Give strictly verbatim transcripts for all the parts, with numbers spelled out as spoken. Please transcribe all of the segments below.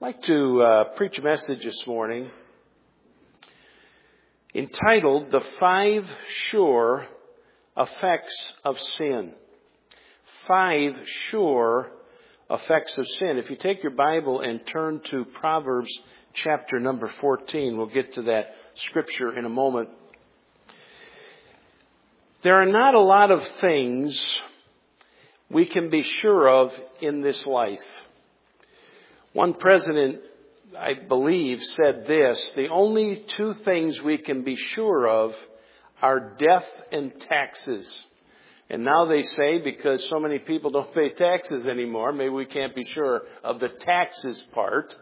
I'd like to uh, preach a message this morning entitled The Five Sure Effects of Sin. Five Sure Effects of Sin. If you take your Bible and turn to Proverbs chapter number fourteen, we'll get to that scripture in a moment. There are not a lot of things we can be sure of in this life. One president, I believe, said this: the only two things we can be sure of are death and taxes. And now they say, because so many people don't pay taxes anymore, maybe we can't be sure of the taxes part.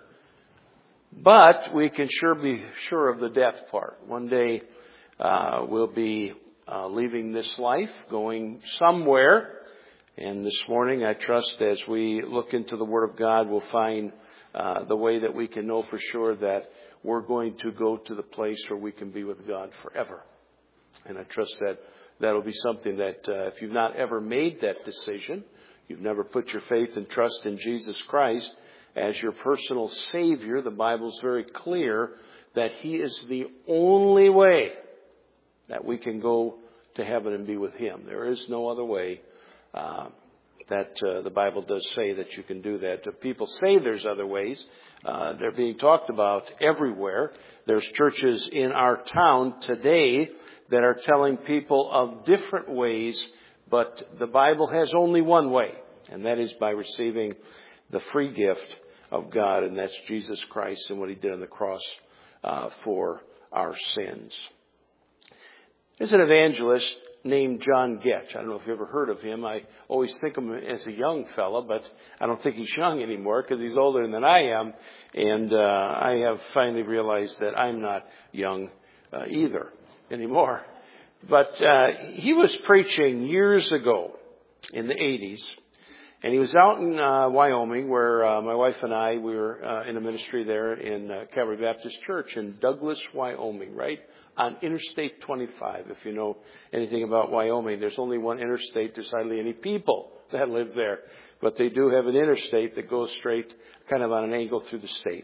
But we can sure be sure of the death part. One day uh, we'll be uh, leaving this life, going somewhere. And this morning, I trust as we look into the Word of God, we'll find uh, the way that we can know for sure that we're going to go to the place where we can be with God forever. And I trust that that'll be something that uh, if you've not ever made that decision, you've never put your faith and trust in Jesus Christ as your personal Savior, the Bible's very clear that He is the only way that we can go to heaven and be with Him. There is no other way. Uh, that uh, the Bible does say that you can do that. If people say there's other ways. Uh, they're being talked about everywhere. There's churches in our town today that are telling people of different ways, but the Bible has only one way, and that is by receiving the free gift of God, and that's Jesus Christ and what He did on the cross uh, for our sins. There's an evangelist named John Getch. I don't know if you've ever heard of him. I always think of him as a young fella, but I don't think he's young anymore because he's older than I am. And uh, I have finally realized that I'm not young uh, either anymore. But uh, he was preaching years ago in the eighties. And he was out in uh, Wyoming where uh, my wife and I, we were uh, in a ministry there in uh, Calvary Baptist Church in Douglas, Wyoming, right on Interstate twenty-five. If you know anything about Wyoming, there's only one interstate. There's hardly any people that live there. But they do have an interstate that goes straight, kind of on an angle through the state.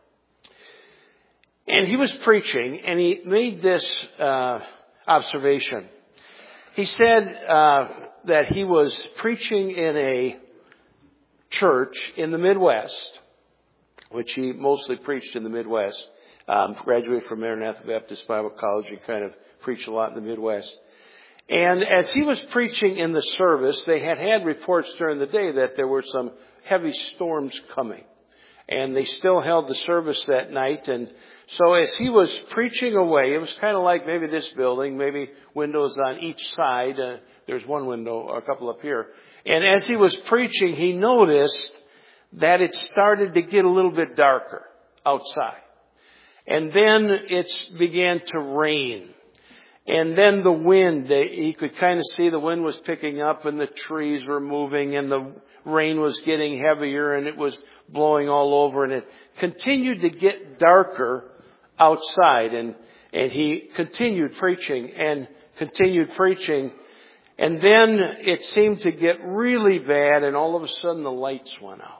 And he was preaching, and he made this uh, observation. He said uh, that he was preaching in a church in the Midwest, which he mostly preached in the Midwest. Um, graduated from Maranatha Baptist Bible College and kind of preached a lot in the Midwest. And as he was preaching in the service, they had had reports during the day that there were some heavy storms coming. And they still held the service that night. And so as he was preaching away, it was kind of like maybe this building, maybe windows on each side. Uh, there's one window or a couple up here. And as he was preaching, he noticed that it started to get a little bit darker outside. And then it began to rain. And then the wind, they, he could kind of see the wind was picking up and the trees were moving and the rain was getting heavier and it was blowing all over and it continued to get darker outside. And, and he continued preaching and continued preaching. And then it seemed to get really bad and all of a sudden the lights went out.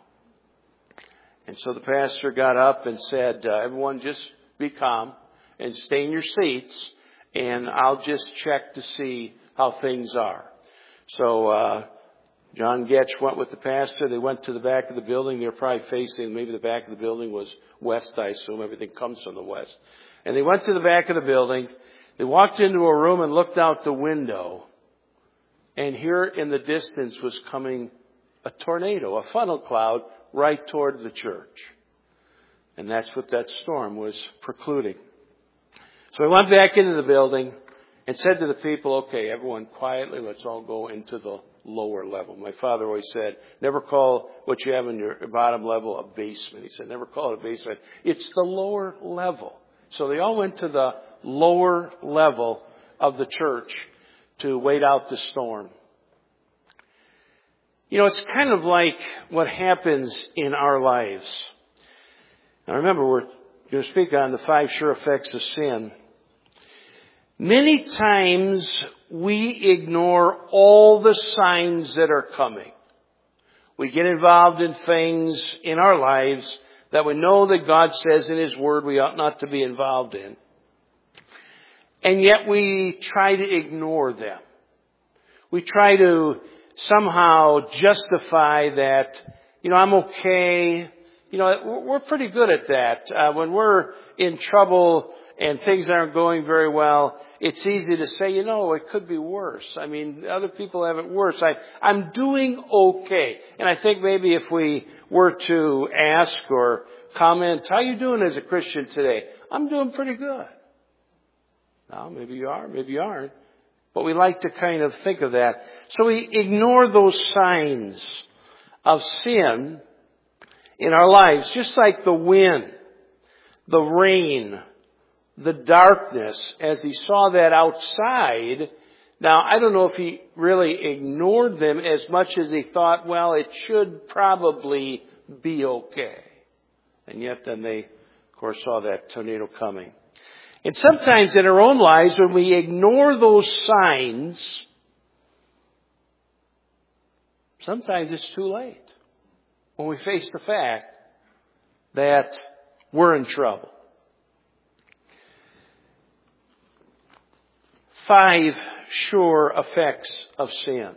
And so the pastor got up and said, uh, everyone just be calm and stay in your seats and I'll just check to see how things are. So uh John Getch went with the pastor. They went to the back of the building. They were probably facing, maybe the back of the building was west, I assume. Everything comes from the west. And they went to the back of the building. They walked into a room and looked out the window. And here in the distance was coming a tornado, a funnel cloud, right toward the church. And that's what that storm was precluding. So I went back into the building and said to the people, okay, everyone quietly, let's all go into the lower level. My father always said, never call what you have in your bottom level a basement. He said, never call it a basement. It's the lower level. So they all went to the lower level of the church to wait out the storm. You know, it's kind of like what happens in our lives. Now remember, we're going to speak on the five sure effects of sin. Many times we ignore all the signs that are coming. We get involved in things in our lives that we know that God says in His Word we ought not to be involved in. And yet we try to ignore them. We try to somehow justify that, you know, I'm okay. You know, we're pretty good at that. Uh, when we're in trouble and things aren't going very well, it's easy to say, you know, it could be worse. I mean, other people have it worse. I, I'm doing okay. And I think maybe if we were to ask or comment, how are you doing as a Christian today? I'm doing pretty good. Now, maybe you are, maybe you aren't. But we like to kind of think of that. So we ignore those signs of sin in our lives, just like the wind, the rain, the darkness, as he saw that outside. Now, I don't know if he really ignored them as much as he thought, well, it should probably be okay. And yet then they, of course, saw that tornado coming. And sometimes in our own lives, when we ignore those signs, sometimes it's too late. When we face the fact that we're in trouble. Five sure effects of sin.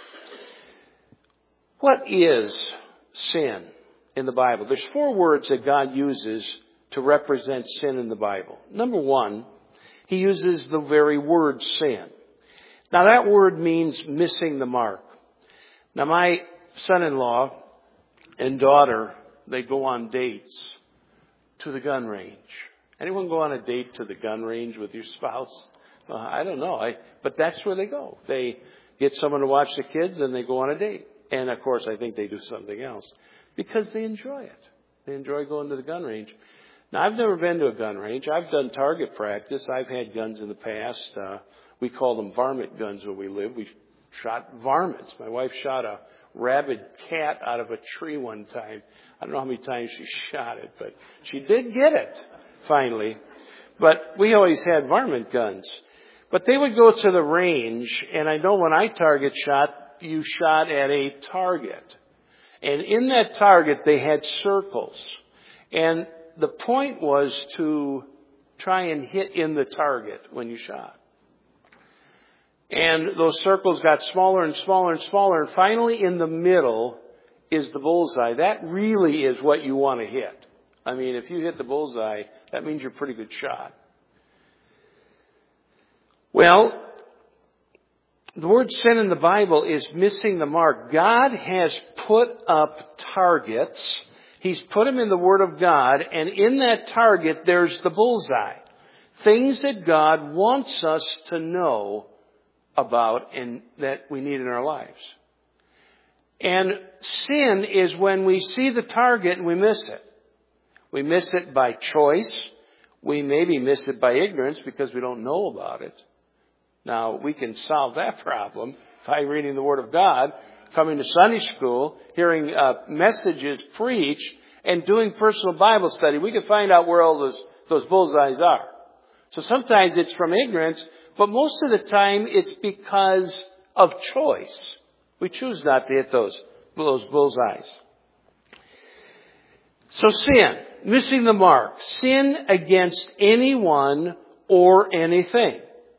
What is sin in the Bible? There's four words that God uses to represent sin in the Bible. Number one, He uses the very word sin. Now that word means missing the mark. Now my son-in-law and daughter, they go on dates to the gun range. Anyone go on a date to the gun range with your spouse? Uh, I don't know, I, but that's where they go. They get someone to watch the kids and they go on a date. And of course I think they do something else because they enjoy it. They enjoy going to the gun range. Now, I've never been to a gun range. I've done target practice. I've had guns in the past. Uh, we called them varmint guns where we lived. We shot varmints. My wife shot a rabid cat out of a tree one time. I don't know how many times she shot it, but she did get it, finally. But we always had varmint guns. But they would go to the range, and I know when I target shot, you shot at a target. And in that target, they had circles. And the point was to try and hit in the target when you shot. And those circles got smaller and smaller and smaller. And finally, in the middle is the bullseye. That really is what you want to hit. I mean, if you hit the bullseye, that means you're a pretty good shot. Well, the word sin in the Bible is missing the mark. God has put up targets. He's put them in the Word of God, and in that target, there's the bullseye. Things that God wants us to know about and that we need in our lives. And sin is when we see the target and we miss it. We miss it by choice. We maybe miss it by ignorance because we don't know about it. Now, we can solve that problem by reading the Word of God, coming to Sunday school, hearing uh, messages preached, and doing personal Bible study. We can find out where all those, those bullseyes are. So sometimes it's from ignorance, but most of the time it's because of choice. We choose not to hit those, those bullseyes. So sin, missing the mark, sin against anyone or anything.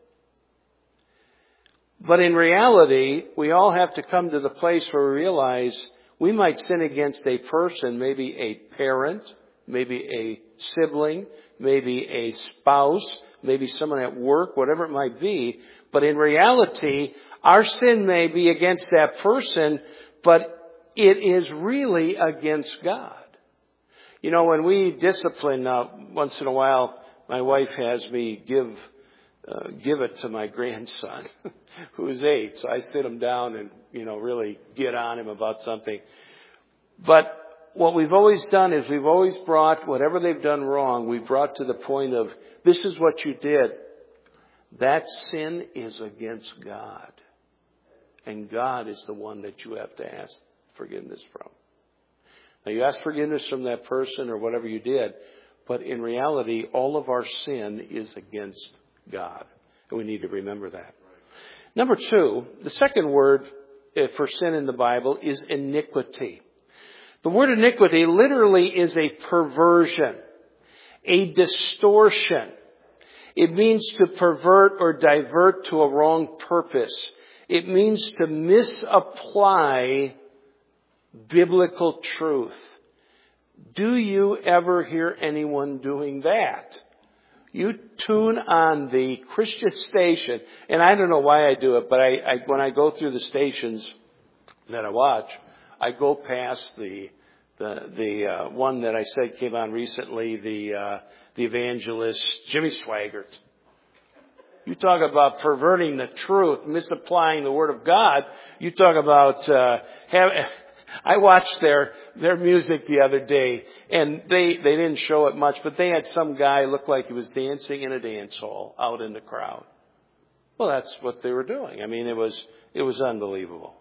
But in reality, we all have to come to the place where we realize we might sin against a person, maybe a parent, maybe a sibling, maybe a spouse, maybe someone at work, whatever it might be. But in reality, our sin may be against that person, but it is really against God. You know, when we discipline, uh, once in a while, my wife has me give Uh, give it to my grandson who's eight. So I sit him down and, you know, really get on him about something. But what we've always done is we've always brought whatever they've done wrong, we've brought to the point of, this is what you did. That sin is against God. And God is the one that you have to ask forgiveness from. Now you ask forgiveness from that person or whatever you did, but in reality, all of our sin is against God. And we need to remember that. Number two, the second word for sin in the Bible is iniquity. The word iniquity literally is a perversion, a distortion. It means to pervert or divert to a wrong purpose. It means to misapply biblical truth. Do you ever hear anyone doing that? You tune on the Christian station, and I don't know why I do it, but I, I when I go through the stations that I watch, I go past the the the uh, one that I said came on recently, the uh, the evangelist Jimmy Swaggart. You talk about perverting the truth, misapplying the Word of God. You talk about uh, have. I watched their their music the other day, and they they didn't show it much, but they had some guy look like he was dancing in a dance hall out in the crowd. Well, that's what they were doing. I mean, it was it was unbelievable.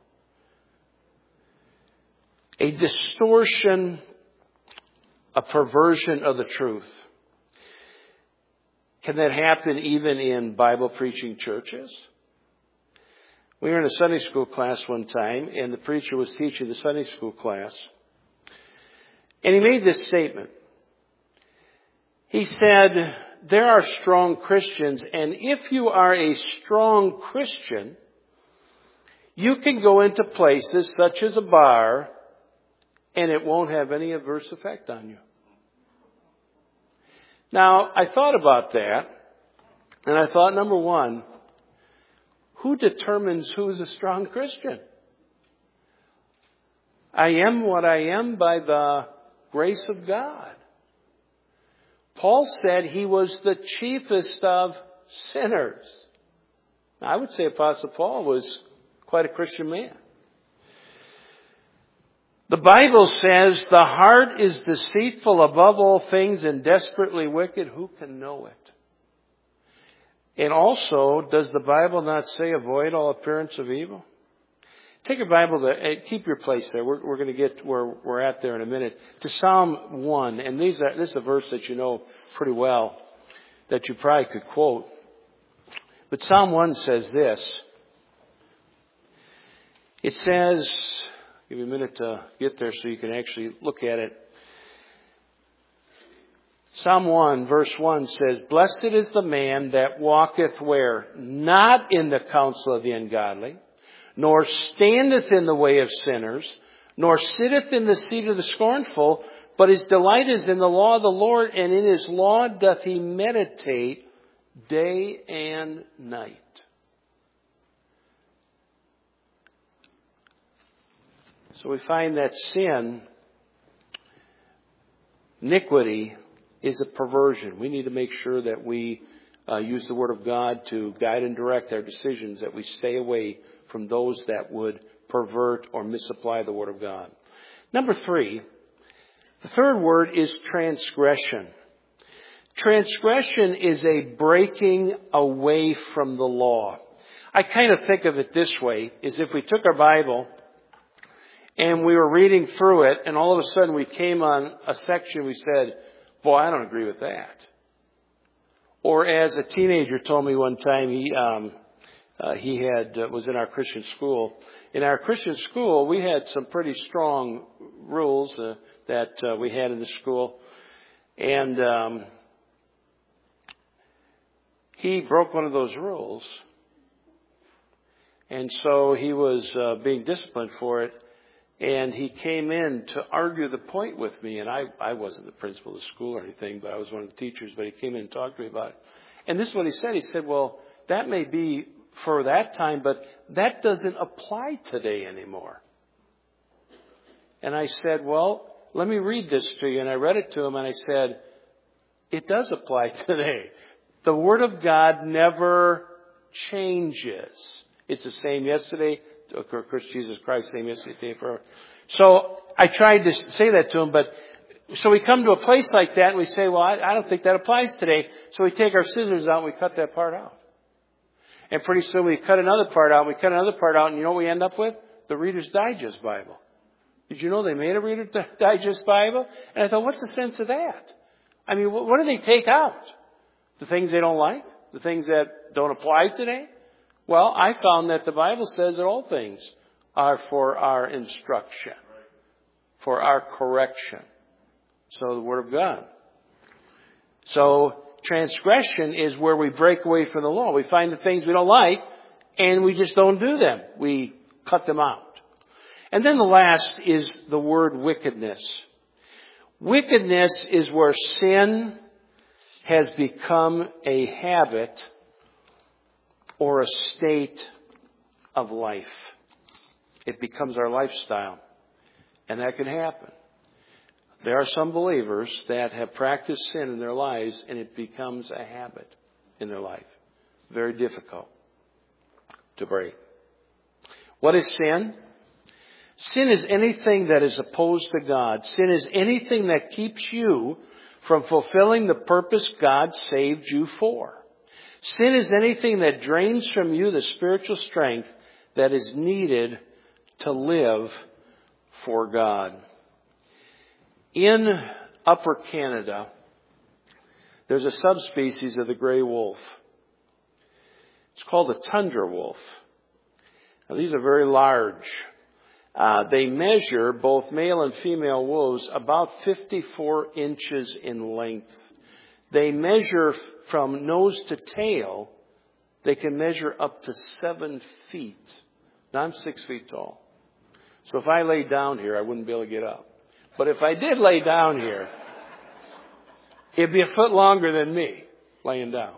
A distortion, a perversion of the truth. Can that happen even in Bible preaching churches? We were in a Sunday school class one time, and the preacher was teaching the Sunday school class. And he made this statement. He said, there are strong Christians, and if you are a strong Christian, you can go into places such as a bar, and it won't have any adverse effect on you. Now, I thought about that, and I thought, number one, who determines who's a strong Christian? I am what I am by the grace of God. Paul said he was the chiefest of sinners. Now, I would say Apostle Paul was quite a Christian man. The Bible says the heart is deceitful above all things and desperately wicked. Who can know it? And also, does the Bible not say avoid all appearance of evil? Take your Bible, to, keep your place there. We're, we're going to get where we're at there in a minute. To Psalm one, and these are, this is a verse that you know pretty well, that you probably could quote. But Psalm one says this. It says, give me a minute to get there so you can actually look at it. Psalm one, verse one says, blessed is the man that walketh where? Not in the counsel of the ungodly, nor standeth in the way of sinners, nor sitteth in the seat of the scornful, but his delight is in the law of the Lord, and in his law doth he meditate day and night. So we find that sin, iniquity, is a perversion. We need to make sure that we uh, use the Word of God to guide and direct our decisions, that we stay away from those that would pervert or misapply the Word of God. Number three, the third word is transgression. Transgression is a breaking away from the law. I kind of think of it this way, is if we took our Bible and we were reading through it, and all of a sudden we came on a section, we said, boy, I don't agree with that. Or as a teenager told me one time, he um, uh, he had uh, was in our Christian school. In our Christian school, we had some pretty strong rules uh, that uh, we had in the school, and um, he broke one of those rules, and so he was uh, being disciplined for it. And he came in to argue the point with me, and I, I wasn't the principal of the school or anything, but I was one of the teachers, but he came in and talked to me about it. And this is what he said. He said, well, that may be for that time, but that doesn't apply today anymore. And I said, well, let me read this to you. And I read it to him, and I said, it does apply today. The Word of God never changes. It's the same yesterday, of course, Jesus Christ, same yesterday, today, forever. So I tried to say that to him, but so we come to a place like that and we say, well, I, I don't think that applies today. So we take our scissors out and we cut that part out. And pretty soon we cut another part out, we cut another part out, and you know what we end up with? The Reader's Digest Bible. Did you know they made a Reader's Digest Bible? And I thought, what's the sense of that? I mean, what do they take out? The things they don't like? The things that don't apply today? Well, I found that the Bible says that all things are for our instruction, for our correction. So the Word of God. So transgression is where we break away from the law. We find the things we don't like and we just don't do them. We cut them out. And then the last is the word wickedness. Wickedness is where sin has become a habit or a state of life. It becomes our lifestyle. And that can happen. There are some believers that have practiced sin in their lives and it becomes a habit in their life. Very difficult to break. What is sin? Sin is anything that is opposed to God. Sin is anything that keeps you from fulfilling the purpose God saved you for. Sin is anything that drains from you the spiritual strength that is needed to live for God. In Upper Canada, there's a subspecies of the gray wolf. It's called the tundra wolf. Now, these are very large. Uh, they measure, both male and female wolves, about fifty-four inches in length. They measure from nose to tail. They can measure up to seven feet. Now, I'm six feet tall. So if I lay down here, I wouldn't be able to get up. But if I did lay down here, it'd be a foot longer than me laying down.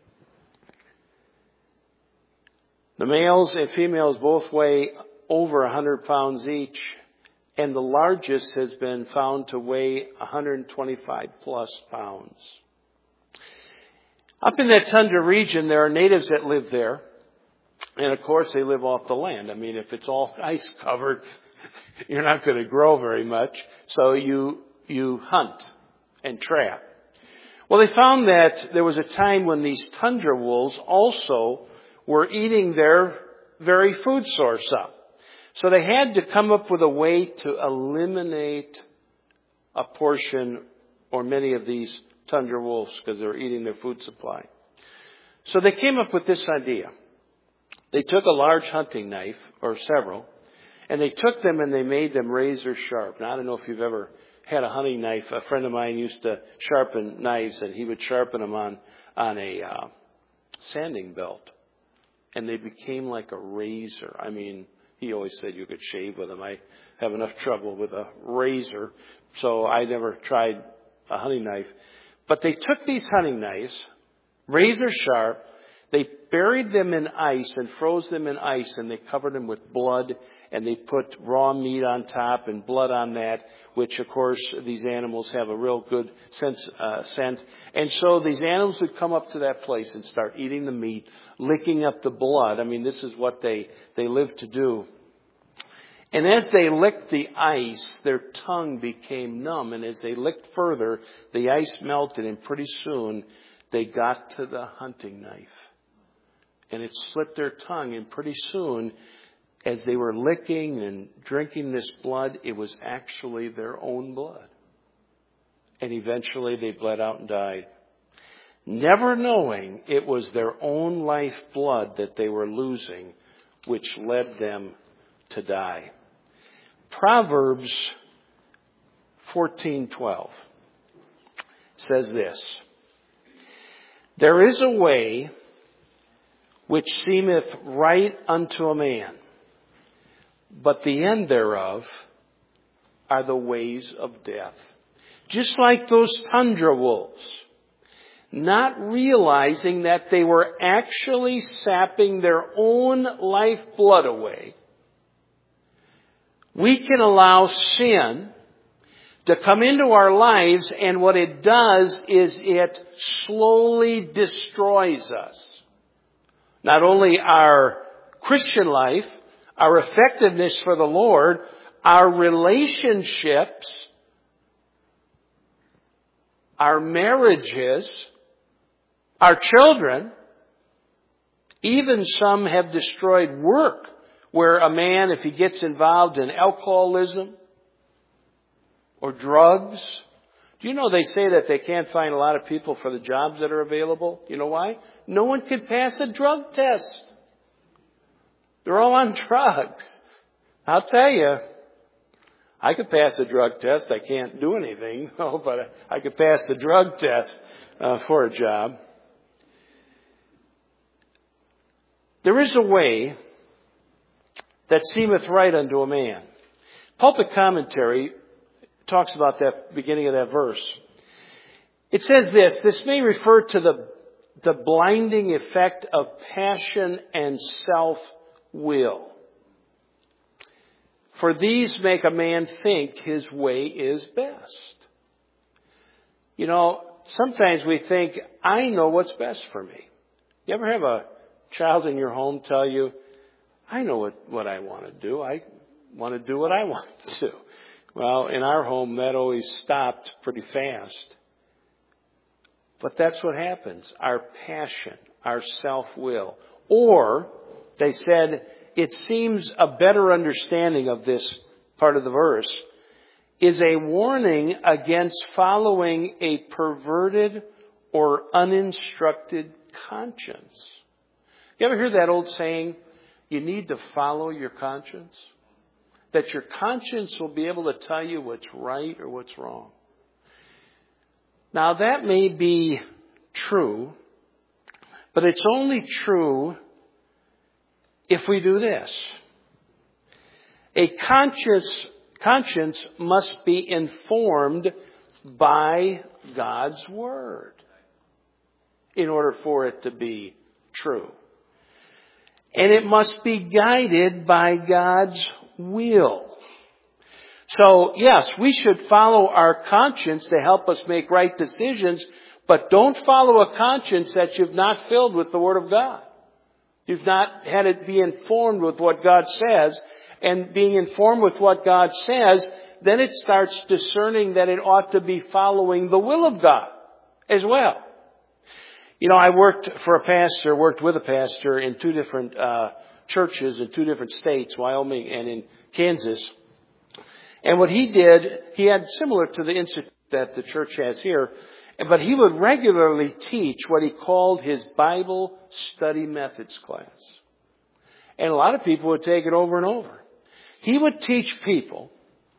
The males and females both weigh over one hundred pounds each, and the largest has been found to weigh one hundred twenty-five plus pounds. Up in that tundra region, there are natives that live there, and of course they live off the land. I mean, if it's all ice covered, you're not going to grow very much, so you you hunt and trap. Well, they found that there was a time when these tundra wolves also were eating their very food source up. So they had to come up with a way to eliminate a portion or many of these tundra wolves because they were eating their food supply. So they came up with this idea. They took a large hunting knife, or several, and they took them and they made them razor sharp. Now, I don't know if you've ever had a hunting knife. A friend of mine used to sharpen knives, and he would sharpen them on, on a uh, sanding belt. And they became like a razor. I mean, he always said you could shave with them. I have enough trouble with a razor, so I never tried a hunting knife. But they took these hunting knives, razor sharp, they buried them in ice and froze them in ice, and they covered them with blood, and they put raw meat on top and blood on that, which, of course, these animals have a real good sense, uh, scent. And so these animals would come up to that place and start eating the meat, licking up the blood. I mean, this is what they, they live to do. And as they licked the ice, their tongue became numb. And as they licked further, the ice melted, and pretty soon they got to the hunting knife. And it slit their tongue, and pretty soon, as they were licking and drinking this blood, it was actually their own blood. And eventually they bled out and died, never knowing it was their own life blood that they were losing, which led them to die. Proverbs fourteen twelve says this: "There is a way which seemeth right unto a man, but the end thereof are the ways of death." Just like those tundra wolves, not realizing that they were actually sapping their own lifeblood away, we can allow sin to come into our lives, and what it does is it slowly destroys us. Not only our Christian life, our effectiveness for the Lord, our relationships, our marriages, our children, even some have destroyed work, where a man, if he gets involved in alcoholism or drugs, do you know they say that they can't find a lot of people for the jobs that are available? You know why? No one can pass a drug test. They're all on drugs. I'll tell you, I could pass a drug test. I can't do anything, no, but I could pass the drug test uh, for a job. There is a way that seemeth right unto a man. Pulpit commentary talks about that beginning of that verse. It says this, this may refer to the, the blinding effect of passion and self-will. For these make a man think his way is best. You know, sometimes we think, I know what's best for me. You ever have a child in your home tell you, I know what, what I want to do. I want to do what I want to do. Well, in our home, that always stopped pretty fast. But that's what happens. Our passion, our self-will. Or, they said, it seems a better understanding of this part of the verse is a warning against following a perverted or uninstructed conscience. You ever hear that old saying, you need to follow your conscience? That your conscience will be able to tell you what's right or what's wrong. Now that may be true, but it's only true if we do this. A conscious conscience must be informed by God's Word in order for it to be true. And it must be guided by God's will. So, yes, we should follow our conscience to help us make right decisions, but don't follow a conscience that you've not filled with the Word of God. You've not had it be informed with what God says, and being informed with what God says, then it starts discerning that it ought to be following the will of God as well. You know, I worked for a pastor, worked with a pastor in two different uh churches in two different states, Wyoming and in Kansas. And what he did, he had similar to the institute that the church has here, but he would regularly teach what he called his Bible study methods class. And a lot of people would take it over and over. He would teach people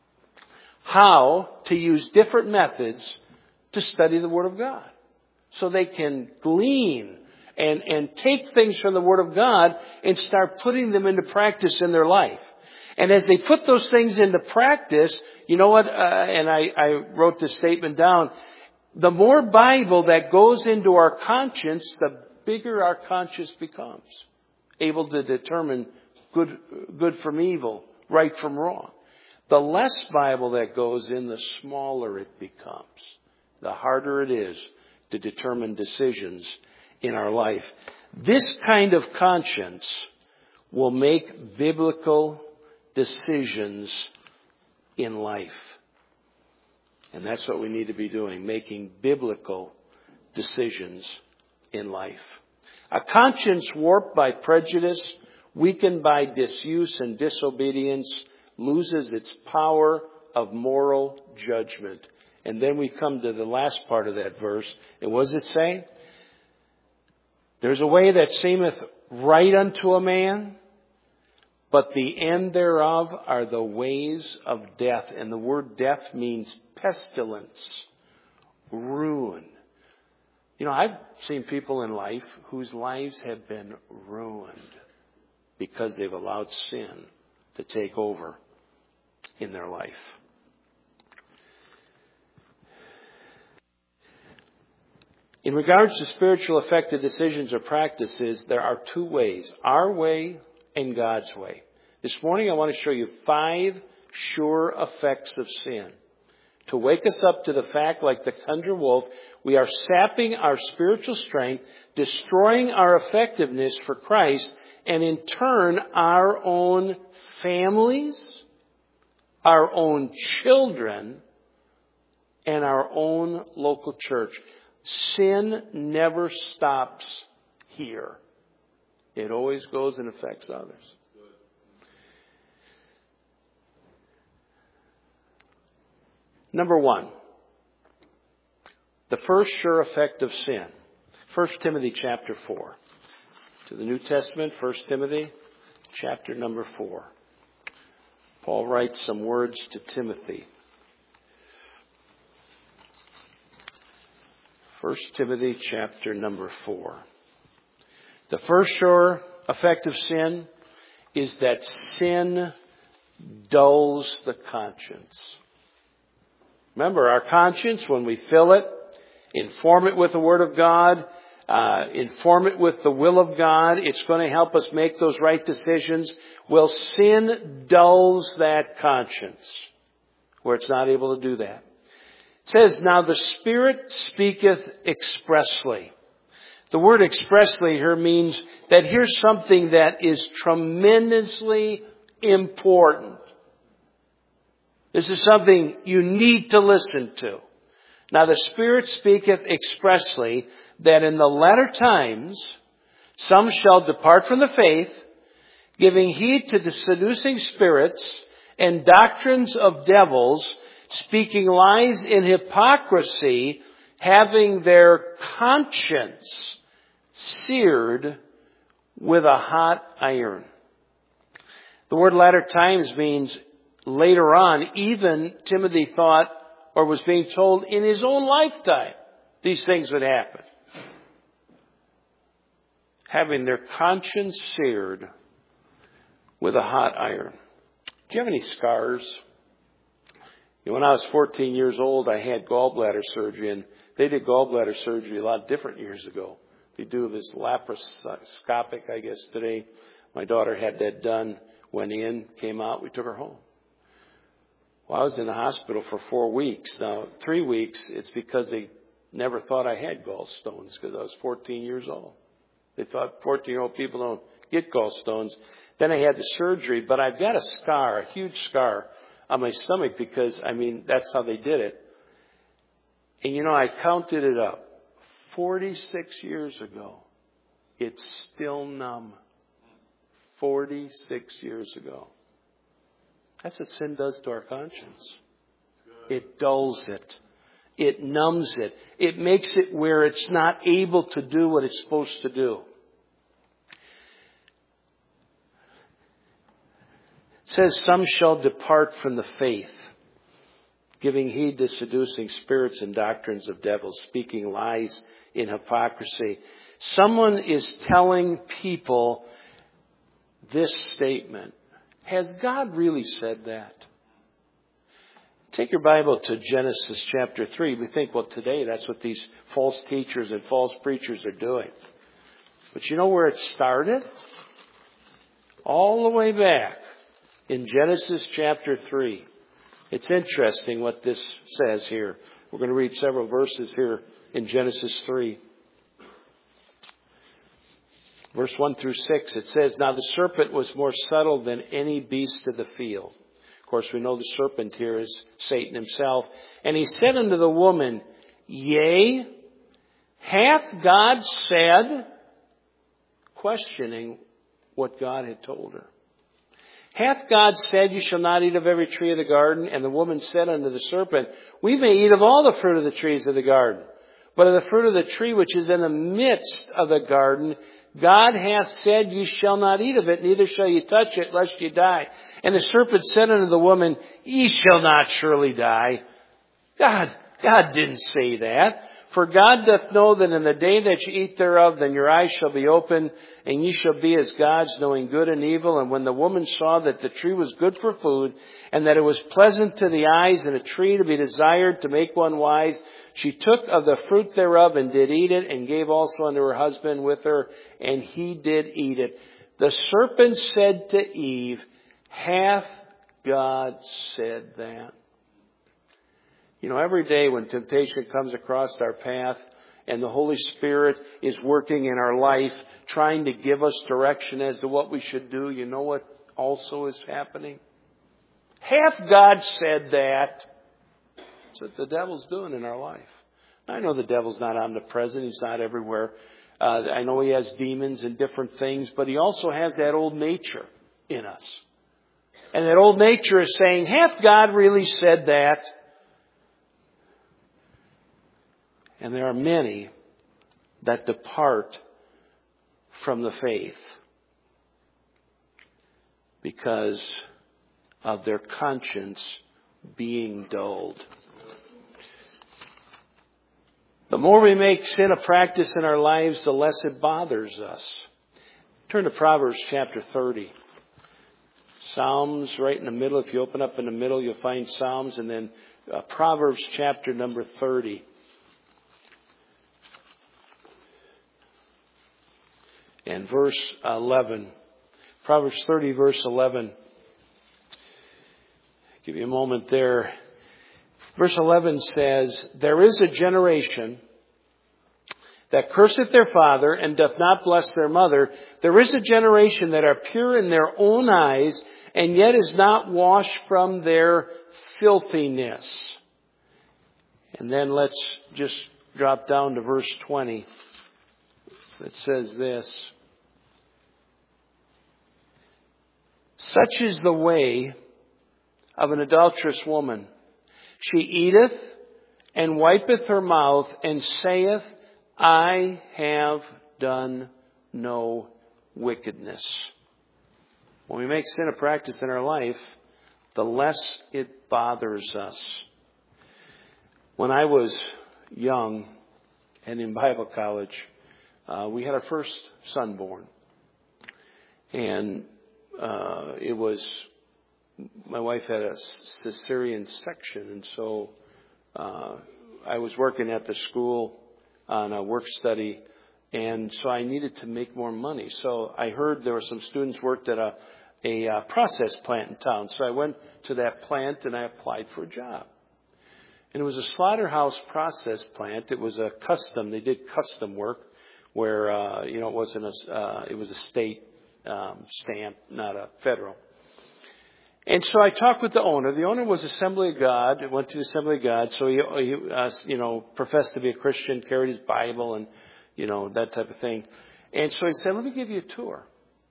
how to use different methods to study the Word of God, so they can glean and, and take things from the Word of God and start putting them into practice in their life. And as they put those things into practice, you know what, uh, and I, I wrote this statement down, the more Bible that goes into our conscience, the bigger our conscience becomes, able to determine good, good from evil, right from wrong. The less Bible that goes in, the smaller it becomes, the harder it is to determine decisions in our life. This kind of conscience will make biblical decisions in life. And that's what we need to be doing, making biblical decisions in life. A conscience warped by prejudice, weakened by disuse and disobedience, loses its power of moral judgment. And then we come to the last part of that verse. And what does it say? There's a way that seemeth right unto a man, but the end thereof are the ways of death. And the word death means pestilence, ruin. You know, I've seen people in life whose lives have been ruined because they've allowed sin to take over in their life. In regards to spiritual affected decisions or practices, there are two ways, our way and God's way. This morning I want to show you five sure effects of sin. To wake us up to the fact, like the thunder wolf, we are sapping our spiritual strength, destroying our effectiveness for Christ, and in turn our own families, our own children, and our own local church. Sin never stops here. It always goes and affects others. Number one, the first sure effect of sin. First Timothy chapter four. To the New Testament, First Timothy chapter number four. Paul writes some words to Timothy. First Timothy chapter number four. The first sure effect of sin is that sin dulls the conscience. Remember, our conscience, when we fill it, inform it with the Word of God, uh, inform it with the will of God, it's going to help us make those right decisions. Well, sin dulls that conscience where it's not able to do that. It says, now the Spirit speaketh expressly. The word expressly here means that here's something that is tremendously important. This is something you need to listen to. Now the Spirit speaketh expressly that in the latter times some shall depart from the faith, giving heed to the seducing spirits and doctrines of devils, speaking lies in hypocrisy, having their conscience seared with a hot iron. The word latter times means later on. Even Timothy thought, or was being told in his own lifetime, these things would happen. Having their conscience seared with a hot iron. Do you have any scars? You know, when I was fourteen years old, I had gallbladder surgery, and they did gallbladder surgery a lot different years ago. They do this laparoscopic, I guess, today. My daughter had that done, went in, came out, we took her home. Well, I was in the hospital for four weeks. Now, three weeks, it's because they never thought I had gallstones because I was fourteen years old. They thought fourteen-year-old people don't get gallstones. Then I had the surgery, but I've got a scar, a huge scar on my stomach because, I mean, that's how they did it. And, you know, I counted it up. forty-six years ago, it's still numb. forty-six years ago. That's what sin does to our conscience. It dulls it. It numbs it. It makes it where it's not able to do what it's supposed to do. It says, some shall depart from the faith, giving heed to seducing spirits and doctrines of devils, speaking lies in hypocrisy. Someone is telling people this statement. Has God really said that? Take your Bible to Genesis chapter three. We think, well, today that's what these false teachers and false preachers are doing. But you know where it started? All the way back in Genesis chapter three. It's interesting what this says here. We're going to read several verses here in Genesis three. Verse one through six, it says, now the serpent was more subtle than any beast of the field. Of course, we know the serpent here is Satan himself. And he said unto the woman, yea, hath God said, questioning what God had told her. Hath God said, you shall not eat of every tree of the garden? And the woman said unto the serpent, we may eat of all the fruit of the trees of the garden. But of the fruit of the tree which is in the midst of the garden, God hath said, ye shall not eat of it, neither shall ye touch it, lest ye die. And the serpent said unto the woman, ye shall not surely die. God, God didn't say that. For God doth know that in the day that ye eat thereof, then your eyes shall be opened, and ye shall be as gods, knowing good and evil. And when the woman saw that the tree was good for food, and that it was pleasant to the eyes, and a tree to be desired to make one wise, she took of the fruit thereof, and did eat it, and gave also unto her husband with her, and he did eat it. The serpent said to Eve, hath God said that? You know, every day when temptation comes across our path and the Holy Spirit is working in our life, trying to give us direction as to what we should do, you know what also is happening? Hath God said that? That's what the devil's doing in our life. I know the devil's not omnipresent. He's not everywhere. Uh, I know he has demons and different things, but he also has that old nature in us. And that old nature is saying, hath God really said that? And there are many that depart from the faith because of their conscience being dulled. The more we make sin a practice in our lives, the less it bothers us. Turn to Proverbs chapter thirty. Psalms right in the middle. If you open up in the middle, you'll find Psalms, and then uh, Proverbs chapter number thirty. And verse eleven. Proverbs thirty, verse eleven. I'll give you a moment there. Verse eleven says, "There is a generation that curseth their father and doth not bless their mother. There is a generation that are pure in their own eyes and yet is not washed from their filthiness." And then let's just drop down to verse twenty. It says this, "Such is the way of an adulterous woman. She eateth and wipeth her mouth and saith, I have done no wickedness." When we make sin a practice in our life, the less it bothers us. When I was young and in Bible college, uh, we had our first son born. And uh, it was, my wife had a cesarean section, and so uh, I was working at the school on a work study, and so I needed to make more money. So I heard there were some students worked at a, a uh, process plant in town. So I went to that plant and I applied for a job. And it was a slaughterhouse process plant. It was a custom. They did custom work where, uh, you know, it wasn't a, uh, it was a state um, stamp, not a federal. And so I talked with the owner. The owner was Assembly of God. Went to the Assembly of God. So he, he uh, you know, professed to be a Christian, carried his Bible and, you know, that type of thing. And so he said, "Let me give you a tour."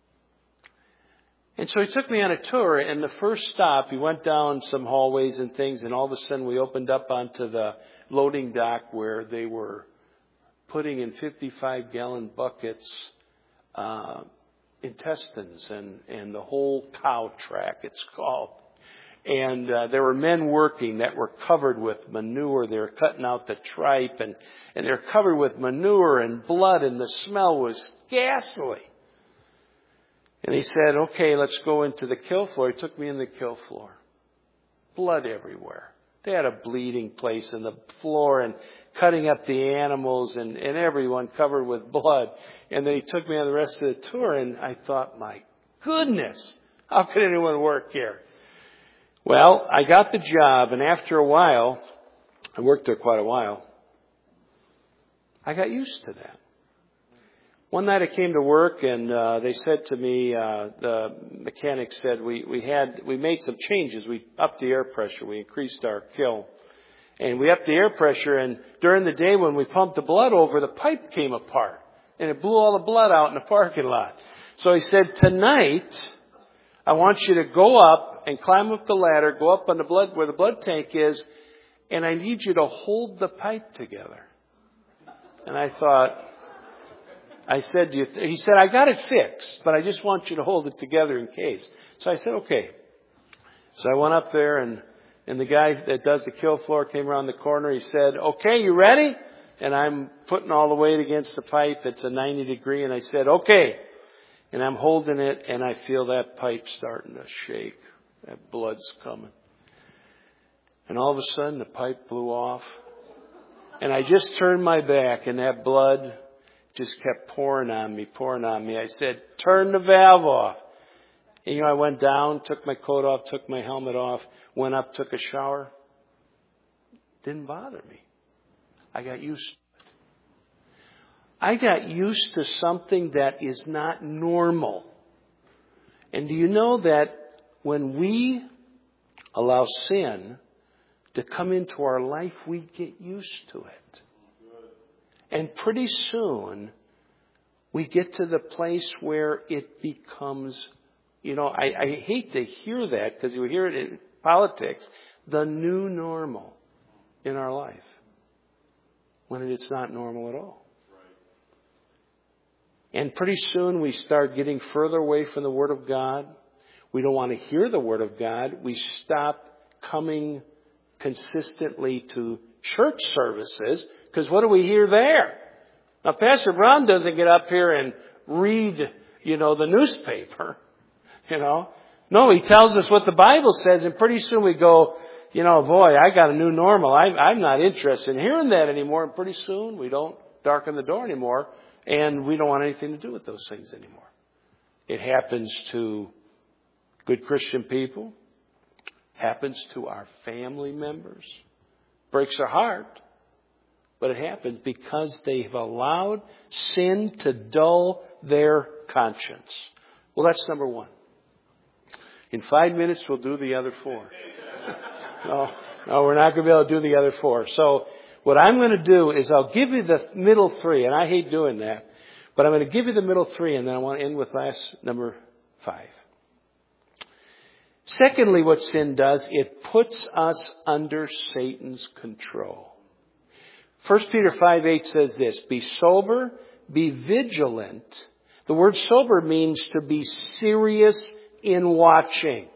And so he took me on a tour. And the first stop, he went down some hallways and things. And all of a sudden we opened up onto the loading dock where they were putting in fifty-five gallon buckets, uh, intestines and, and the whole cow track, it's called. And uh, there were men working that were covered with manure. They were cutting out the tripe, and, and they were covered with manure and blood, and the smell was ghastly. And he said, "Okay, let's go into the kill floor." He took me in the kill floor. Blood everywhere. They had a bleeding place in the floor and cutting up the animals and, and everyone covered with blood. And then he took me on the rest of the tour, and I thought, my goodness, how could anyone work here? Well, I got the job, and after a while, I worked there quite a while, I got used to that. One night I came to work, and uh, they said to me, uh, the mechanic said, we, we had, we made some changes. We upped the air pressure. We increased our kill. And we upped the air pressure, and during the day when we pumped the blood over, the pipe came apart. And it blew all the blood out in the parking lot. So he said, "Tonight, I want you to go up and climb up the ladder, go up on the blood, where the blood tank is, and I need you to hold the pipe together." And I thought, I said, Do you th-? he said, "I got it fixed, but I just want you to hold it together in case." So I said, "Okay." So I went up there, and, and the guy that does the kill floor came around the corner. He said, "Okay, you ready?" And I'm putting all the weight against the pipe. It's a ninety degree. And I said, "Okay." And I'm holding it, and I feel that pipe starting to shake. That blood's coming. And all of a sudden, the pipe blew off. And I just turned my back, and that blood just kept pouring on me, pouring on me. I said, "Turn the valve off." And, you know, I went down, took my coat off, took my helmet off, went up, took a shower. Didn't bother me. I got used to it. I got used to something that is not normal. And do you know that when we allow sin to come into our life, we get used to it. And pretty soon, we get to the place where it becomes, you know, I, I hate to hear that because you hear it in politics, the new normal in our life. When it's not normal at all. And pretty soon we start getting further away from the Word of God. We don't want to hear the Word of God. We stop coming consistently to church services, because what do we hear there? Now, Pastor Brown doesn't get up here and read, you know, the newspaper, you know. No, he tells us what the Bible says, and pretty soon we go, you know, boy, I got a new normal. I, I'm not interested in hearing that anymore. And pretty soon we don't darken the door anymore, and we don't want anything to do with those things anymore. It happens to good Christian people, happens to our family members, breaks our heart, but it happens because they've allowed sin to dull their conscience. Well, that's number one. In five minutes, we'll do the other four. No, no, we're not going to be able to do the other four. So what I'm going to do is I'll give you the middle three, and I hate doing that, but I'm going to give you the middle three, and then I want to end with last number five. Secondly, what sin does, it puts us under Satan's control. First Peter five eight says this, be sober, be vigilant. The word sober means to be serious in watching.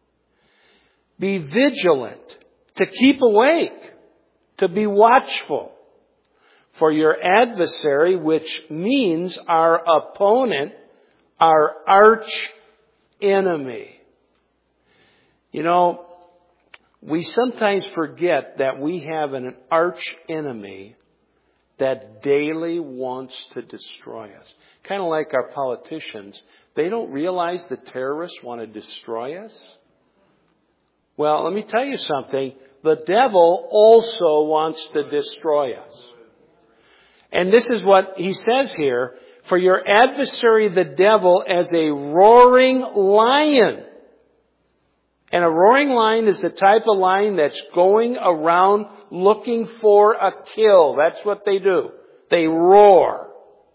Be vigilant, to keep awake, to be watchful. For your adversary, which means our opponent, our arch enemy. You know, we sometimes forget that we have an arch enemy that daily wants to destroy us. Kind of like our politicians. They don't realize the terrorists want to destroy us. Well, let me tell you something. The devil also wants to destroy us. And this is what he says here. For your adversary, the devil, as a roaring lion. And a roaring lion is the type of lion that's going around looking for a kill. That's what they do. They roar.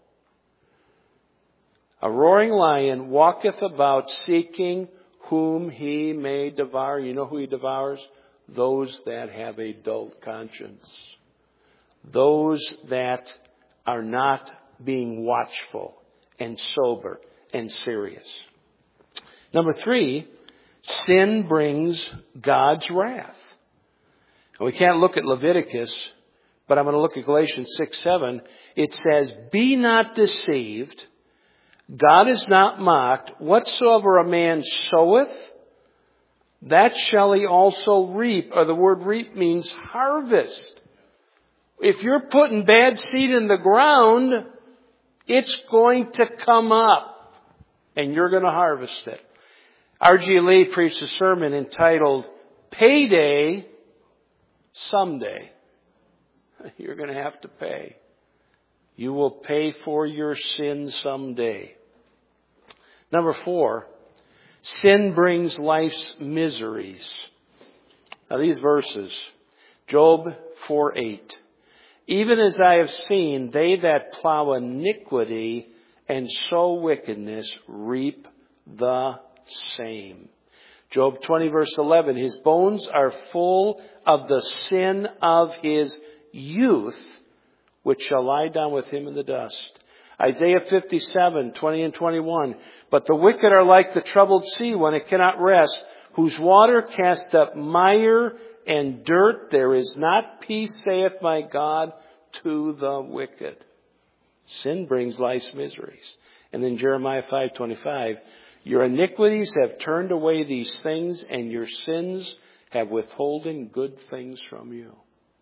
A roaring lion walketh about seeking whom he may devour. You know who he devours? Those that have a dull conscience. Those that are not being watchful and sober and serious. Number three, sin brings God's wrath. And we can't look at Leviticus, but I'm going to look at Galatians six seven. It says, be not deceived. God is not mocked. Whatsoever a man soweth, that shall he also reap. Or the word reap means harvest. If you're putting bad seed in the ground, it's going to come up. And you're going to harvest it. R G Lee preached a sermon entitled, Payday Someday. You're going to have to pay. You will pay for your sin someday. Number four, sin brings life's miseries. Now these verses, Job four eight. Even as I have seen, they that plow iniquity and sow wickedness reap the same. Job twenty verse eleven, his bones are full of the sin of his youth, which shall lie down with him in the dust. Isaiah fifty-seven, twenty and twenty-one. But the wicked are like the troubled sea when it cannot rest, whose water cast up mire and dirt. There is not peace, saith my God, to the wicked. Sin brings life's miseries. And then Jeremiah five twenty-five. Your iniquities have turned away these things, and your sins have withholden good things from you.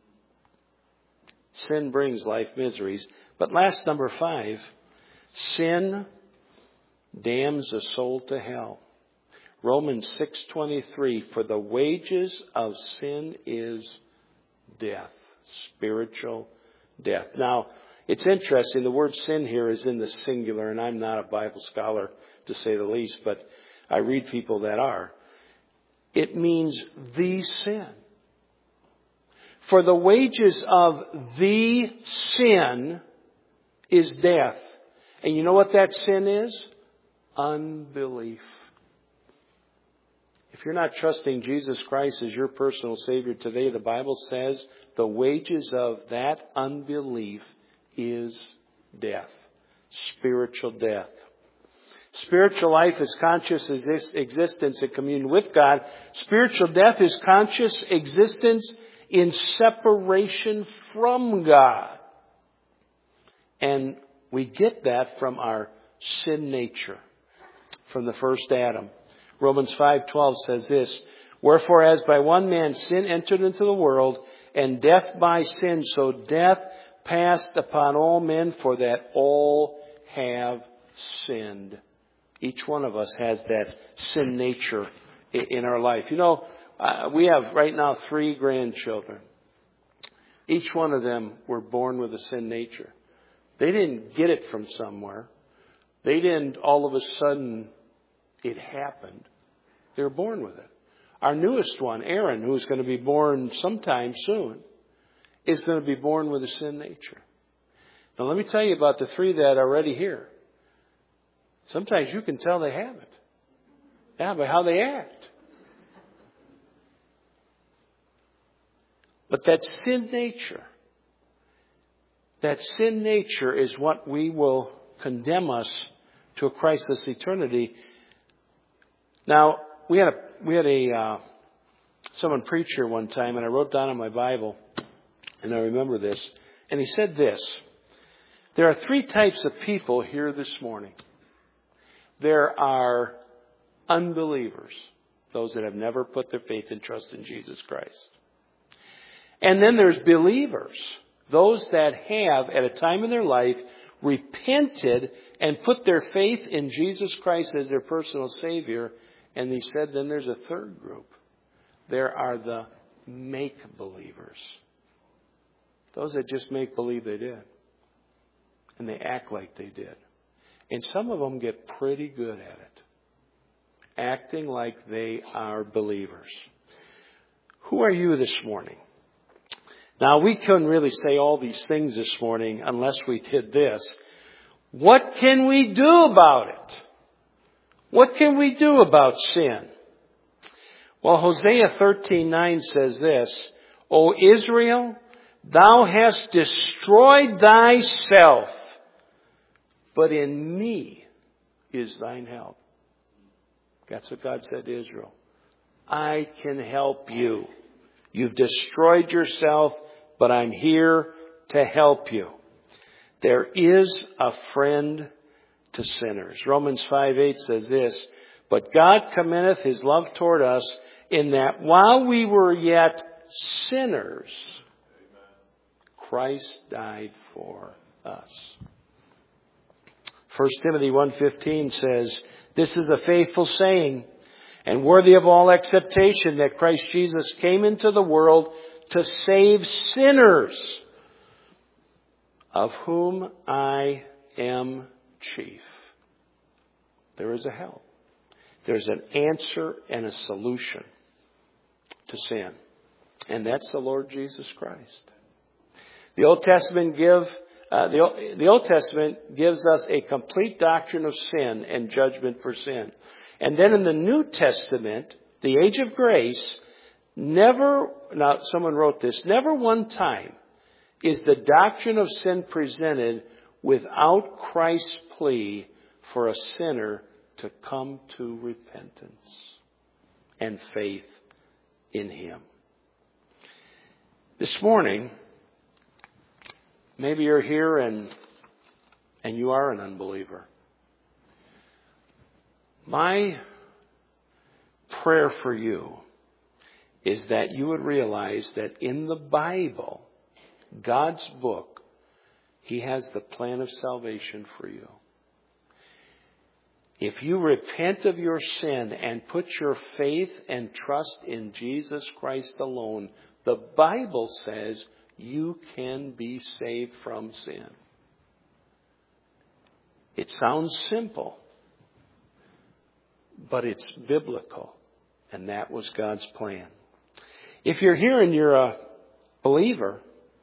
Sin brings life miseries. But last, number five, sin damns a soul to hell. Romans six twenty-three, for the wages of sin is death, spiritual death. Now, it's interesting, the word sin here is in the singular, and I'm not a Bible scholar to say the least, but I read people that are. It means the sin. For the wages of the sin is death. And you know what that sin is? Unbelief. If you're not trusting Jesus Christ as your personal Savior today, the Bible says the wages of that unbelief is death. Spiritual death. Spiritual life is conscious existence in communion with God. Spiritual death is conscious existence in separation from God. And we get that from our sin nature, from the first Adam. Romans five twelve says this, wherefore as by one man sin entered into the world, and death by sin, so death passed upon all men, for that all have sinned. Each one of us has that sin nature in our life. You know, uh, we have right now three grandchildren. Each one of them were born with a sin nature. They didn't get it from somewhere. They didn't all of a sudden, it happened. They were born with it. Our newest one, Aaron, who's going to be born sometime soon, is going to be born with a sin nature. Now let me tell you about the three that are already here. Sometimes you can tell they have it. Yeah, by how they act. But that sin nature, that sin nature is what we will condemn us to a Christless eternity. Now, we had a, we had a, uh, someone preach here one time, and I wrote down in my Bible, and I remember this, and he said this, there are three types of people here this morning. There are unbelievers, those that have never put their faith and trust in Jesus Christ. And then there's believers, those that have, at a time in their life, repented and put their faith in Jesus Christ as their personal Savior. And he said, then there's a third group. There are the make-believers. Those that just make believe they did. And they act like they did. And some of them get pretty good at it. Acting like they are believers. Who are you this morning? Now, we couldn't really say all these things this morning unless we did this. What can we do about it? What can we do about sin? Well, Hosea thirteen nine says this, O Israel, thou hast destroyed thyself, but in me is thine help. That's what God said to Israel. I can help you. You've destroyed yourself, but I'm here to help you. There is a friend to sinners. Romans five eight says this, but God commendeth his love toward us in that while we were yet sinners, Christ died for us. First Timothy one fifteen says, this is a faithful saying and worthy of all acceptation that Christ Jesus came into the world to save sinners, of whom I am chief. There is a help. There's an answer and a solution to sin. And that's the Lord Jesus Christ. The Old Testament give uh, the, the Old Testament gives us a complete doctrine of sin and judgment for sin. And then in the New Testament, the age of grace, never, now someone wrote this, never one time is the doctrine of sin presented without Christ's plea for a sinner to come to repentance and faith in Him. This morning, maybe you're here and, and you are an unbeliever. My prayer for you is that you would realize that in the Bible, God's book, He has the plan of salvation for you. If you repent of your sin and put your faith and trust in Jesus Christ alone, the Bible says you can be saved from sin. It sounds simple, but it's biblical, and that was God's plan. If you're here and you're a believer,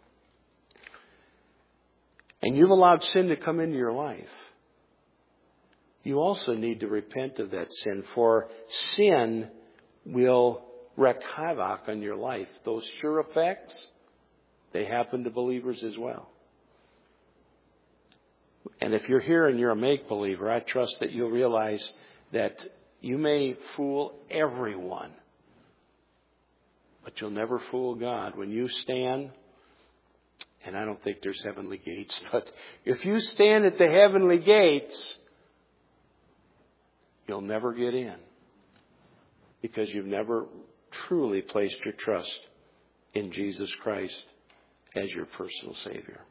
and you've allowed sin to come into your life, you also need to repent of that sin, for sin will wreak havoc on your life. Those sure effects, they happen to believers as well. And if you're here and you're a make-believer, I trust that you'll realize that you may fool everyone, but you'll never fool God. When you stand, and I don't think there's heavenly gates, but if you stand at the heavenly gates, you'll never get in, because you've never truly placed your trust in Jesus Christ as your personal Savior.